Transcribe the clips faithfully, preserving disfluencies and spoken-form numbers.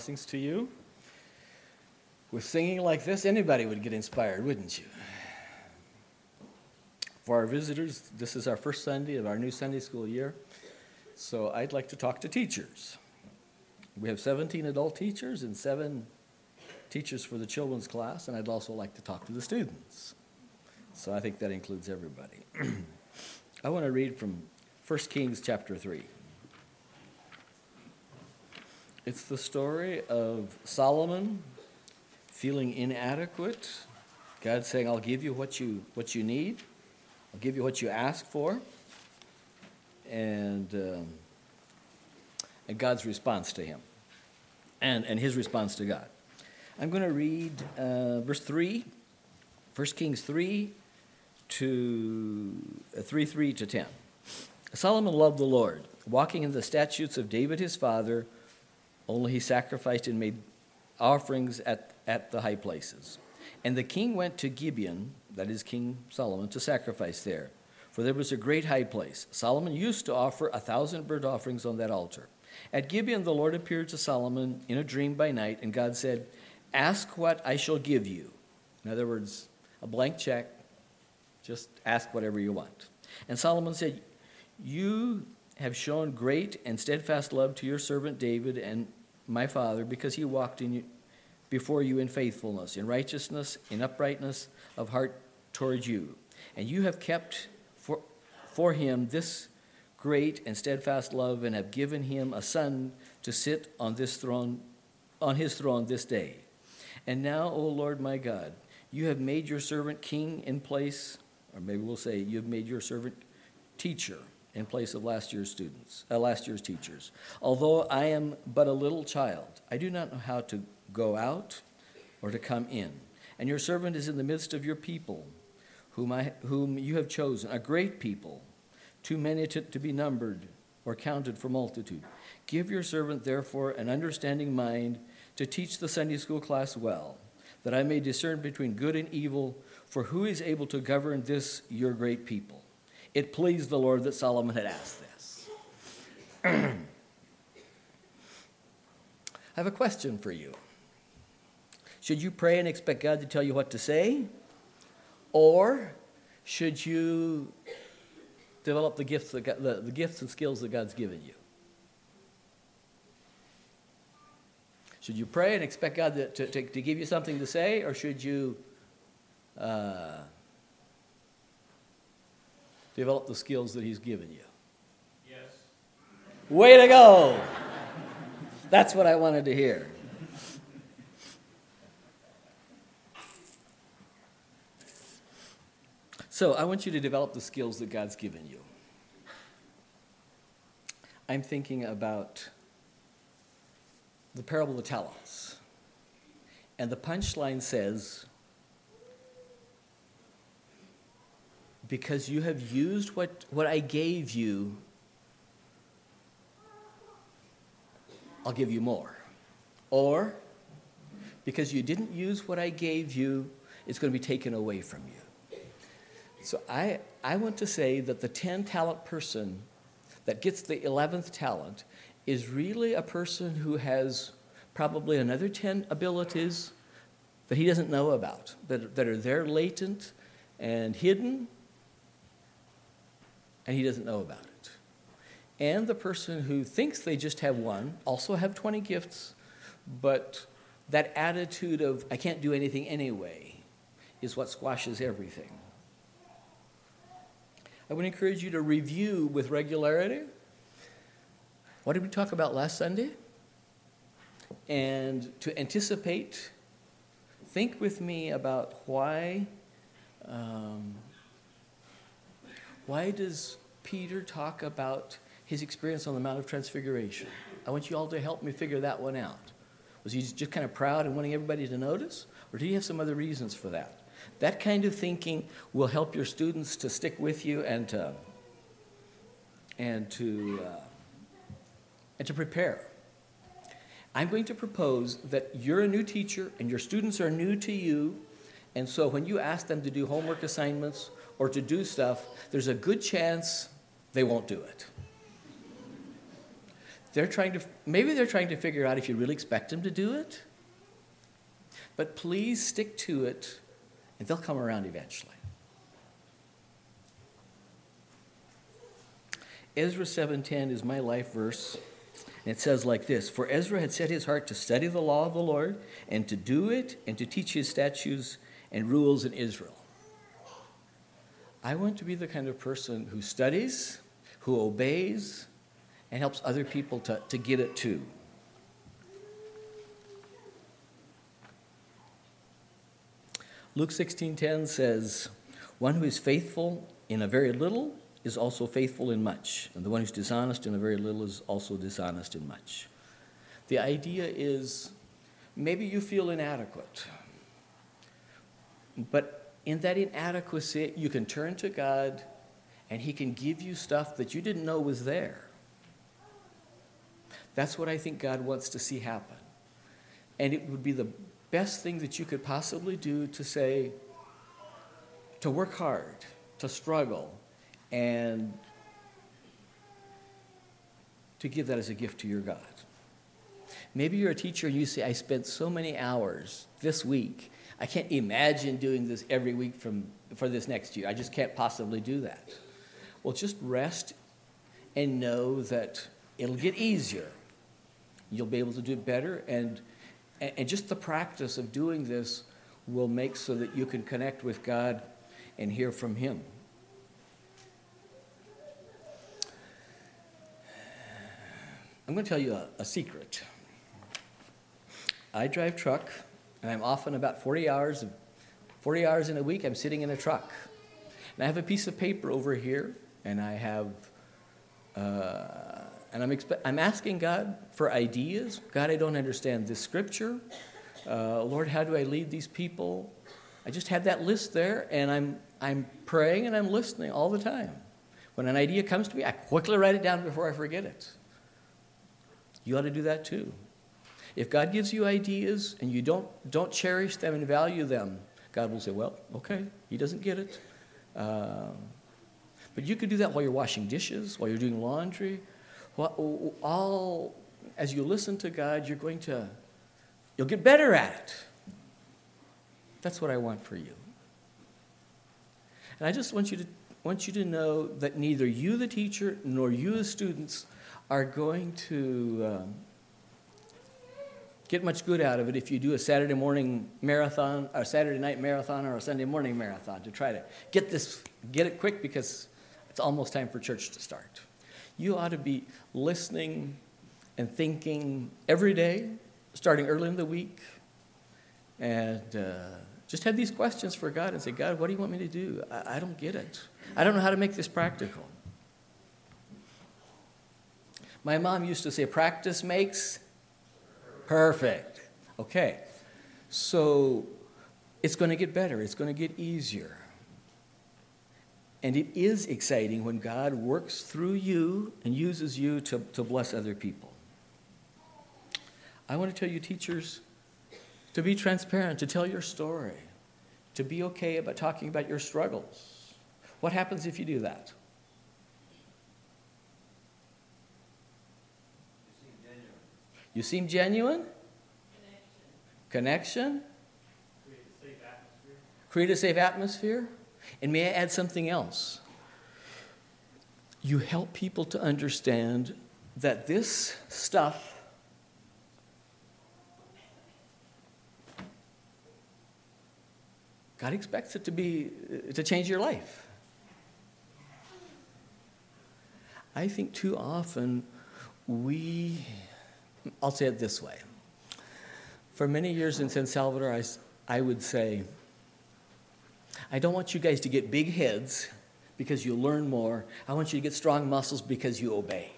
Blessings to you. With singing like this, anybody would get inspired, wouldn't you? For our visitors, this is our first Sunday of our new Sunday school year, so I'd like to talk to teachers. We have seventeen adult teachers and seven teachers for the children's class, and I'd also like to talk to the students. So I think that includes everybody. I want to read from First Kings chapter three. It's the story of Solomon feeling inadequate. God saying, I'll give you what you what you need. I'll give you what you ask for. And um, and God's response to him. And, and his response to God. I'm going to read uh, verse three, First Kings three to uh, three, three to ten. Solomon loved the Lord, walking in the statutes of David his father. Only he sacrificed and made offerings at, at the high places. And the king went to Gibeon, that is King Solomon, to sacrifice there. For there was a great high place. Solomon used to offer a thousand burnt offerings on that altar. At Gibeon the Lord appeared to Solomon in a dream by night, and God said, ask what I shall give you. In other words, a blank check, just ask whatever you want. And Solomon said, you have shown great and steadfast love to your servant David and my father, because he walked in you, before you in faithfulness, in righteousness, in uprightness of heart toward you. And you have kept for, for him this great and steadfast love, and have given him a son to sit on this throne, on his throne this day. And now, O Lord my God, you have made your servant king in place, or maybe we'll say you have made your servant teacher in place of last year's students, uh, last year's teachers. Although I am but a little child, I do not know how to go out or to come in. And your servant is in the midst of your people, whom I, whom you have chosen, a great people, too many to, to be numbered or counted for multitude. Give your servant, therefore, an understanding mind to teach the Sunday school class well, that I may discern between good and evil, for who is able to govern this your great people? It pleased the Lord that Solomon had asked this. I have a question for you. Should you pray and expect God to tell you what to say? Or should you develop the gifts, that God, the, the gifts and skills that God's given you? Should you pray and expect God to, to, to, to give you something to say? Or should you uh, develop the skills that he's given you? Yes. Way to go! That's what I wanted to hear. So I want you to develop the skills that God's given you. I'm thinking about the parable of the talents. And the punchline says, because you have used what, what I gave you, I'll give you more. Or, because you didn't use what I gave you, it's going to be taken away from you. So I, I want to say that the ten-talent person that gets the eleventh talent is really a person who has probably another ten abilities that he doesn't know about, that, that are there latent and hidden, and he doesn't know about it. And the person who thinks they just have one also have twenty gifts, but that attitude of, I can't do anything anyway, is what squashes everything. I would encourage you to review with regularity. What did we talk about last Sunday? And to anticipate, think with me about why, um, why does Peter talk about his experience on the Mount of Transfiguration? I want you all to help me figure that one out. Was he just kind of proud and wanting everybody to notice? Or did he have some other reasons for that? That kind of thinking will help your students to stick with you and to, and to, uh, and to prepare. I'm going to propose that you're a new teacher and your students are new to you, and so when you ask them to do homework assignments or to do stuff, there's a good chance they won't do it. They're trying to, maybe they're trying to figure out if you really expect them to do it. But please stick to it, and they'll come around eventually. Ezra seven ten is my life verse, and it says like this: For Ezra had set his heart to study the law of the Lord, and to do it, and to teach his statutes and rules in Israel. I want to be the kind of person who studies, who obeys, and helps other people to, to get it too. Luke sixteen ten says, One who is faithful in a very little is also faithful in much, and the one who's dishonest in a very little is also dishonest in much. The idea is, maybe you feel inadequate, but in that inadequacy, you can turn to God, and he can give you stuff that you didn't know was there. That's what I think God wants to see happen. And it would be the best thing that you could possibly do to say, to work hard, to struggle, and to give that as a gift to your God. Maybe you're a teacher and you say, I spent so many hours this week. I can't imagine doing this every week from, for this next year. I just can't possibly do that. Well, just rest and know that it'll get easier. You'll be able to do it better, and, and just the practice of doing this will make so that you can connect with God and hear from him. I'm going to tell you a, a secret. I drive truck, and I'm often about forty hours, forty hours in a week, I'm sitting in a truck. And I have a piece of paper over here, and I have, uh, and I'm, expe- I'm asking God for ideas. God, I don't understand this scripture. Uh, Lord, how do I lead these people? I just have that list there, and I'm I'm praying and I'm listening all the time. When an idea comes to me, I quickly write it down before I forget it. You ought to do that too. If God gives you ideas and you don't don't cherish them and value them, God will say, well, okay, he doesn't get it. Um, but you could do that while you're washing dishes, while you're doing laundry. While, all, as you listen to God, you're going to, you'll get better at it. That's what I want for you. And I just want you to want you to know that neither you, the teacher, nor you, the students, are going to um, get much good out of it if you do a Saturday morning marathon, or a Saturday night marathon, or a Sunday morning marathon to try to get this, get it quick because it's almost time for church to start. You ought to be listening and thinking every day, starting early in the week, and uh, just have these questions for God and say, God, what do you want me to do? I, I don't get it. I don't know how to make this practical. My mom used to say, practice makes perfect. Okay, so it's going to get better. It's going to get easier. And it is exciting when God works through you and uses you to, to bless other people. I want to tell you, teachers, to be transparent, to tell your story, to be okay about talking about your struggles. What happens if you do that? You seem genuine? Connection. Connection? Create a safe atmosphere. Create a safe atmosphere. And may I add something else? You help people to understand that this stuff God expects it to be to change your life. I think too often we I'll say it this way. For many years in San Salvador, I, I would say, I don't want you guys to get big heads because you learn more. I want you to get strong muscles because you obey.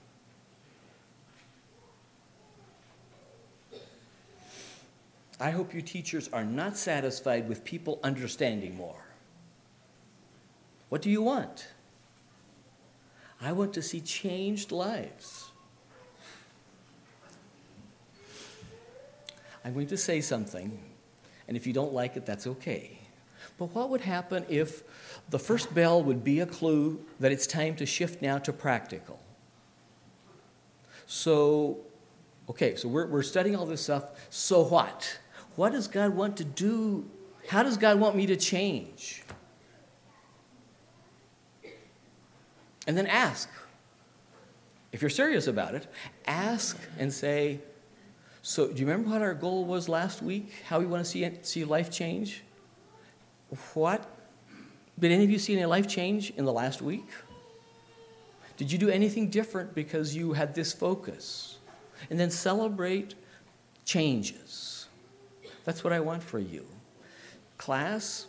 I hope you teachers are not satisfied with people understanding more. What do you want? I want to see changed lives. I'm going to say something, and if you don't like it, that's okay. But what would happen if the first bell would be a clue that it's time to shift now to practical? So, okay, so we're, we're studying all this stuff. So what? What does God want to do? How does God want me to change? And then ask. If you're serious about it, ask and say, so do you remember what our goal was last week? How we want to see, see life change? What? Did any of you see any life change in the last week? Did you do anything different because you had this focus? And then celebrate changes. That's what I want for you. Class,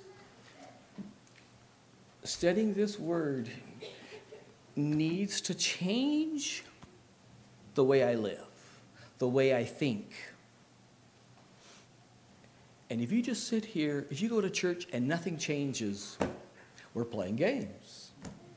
studying this word needs to change the way I live, the way I think. And if you just sit here, if you go to church and nothing changes, we're playing games.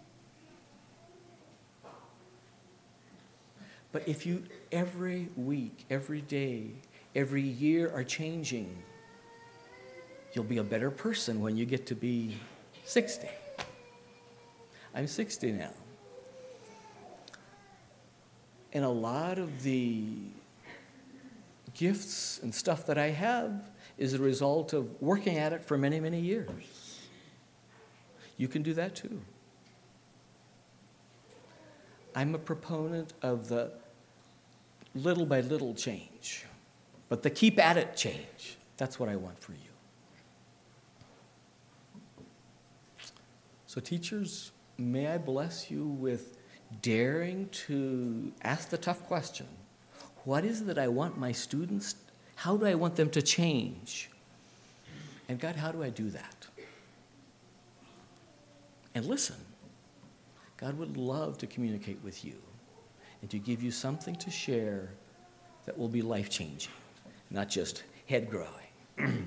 But if you every week, every day, every year are changing, you'll be a better person when you get to be sixty. I'm sixty now. And a lot of the gifts and stuff that I have is a result of working at it for many, many years. You can do that too. I'm a proponent of the little by little change, but the keep at it change. That's what I want for you. So teachers, may I bless you with daring to ask the tough question. What is it that I want my students, how do I want them to change? And God, how do I do that? And listen, God would love to communicate with you and to give you something to share that will be life-changing, not just head-growing.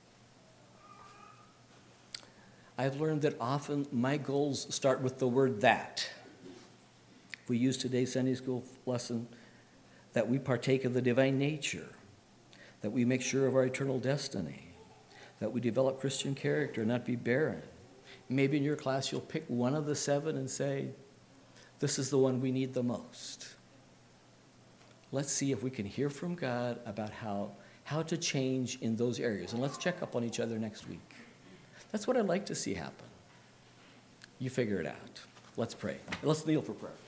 I've learned that often my goals start with the word that. If we use today's Sunday school lesson, that we partake of the divine nature, that we make sure of our eternal destiny, that we develop Christian character and not be barren. Maybe in your class you'll pick one of the seven and say, this is the one we need the most. Let's see if we can hear from God about how, how to change in those areas. And let's check up on each other next week. That's what I'd like to see happen. You figure it out. Let's pray. Let's kneel for prayer.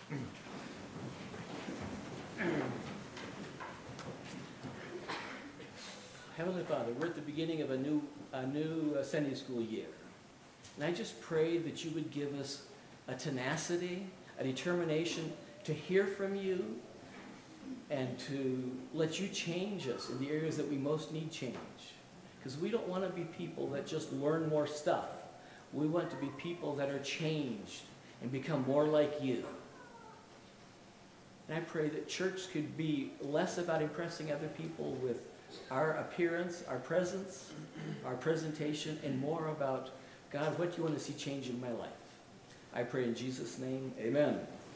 Heavenly Father, we're at the beginning of a new, a new uh, Sunday school year. And I just pray that you would give us a tenacity, a determination to hear from you and to let you change us in the areas that we most need change. Because we don't want to be people that just learn more stuff. We want to be people that are changed and become more like you. And I pray that church could be less about impressing other people with our appearance, our presence, our presentation, and more about, God, what do you want to see change in my life? I pray in Jesus' name, amen.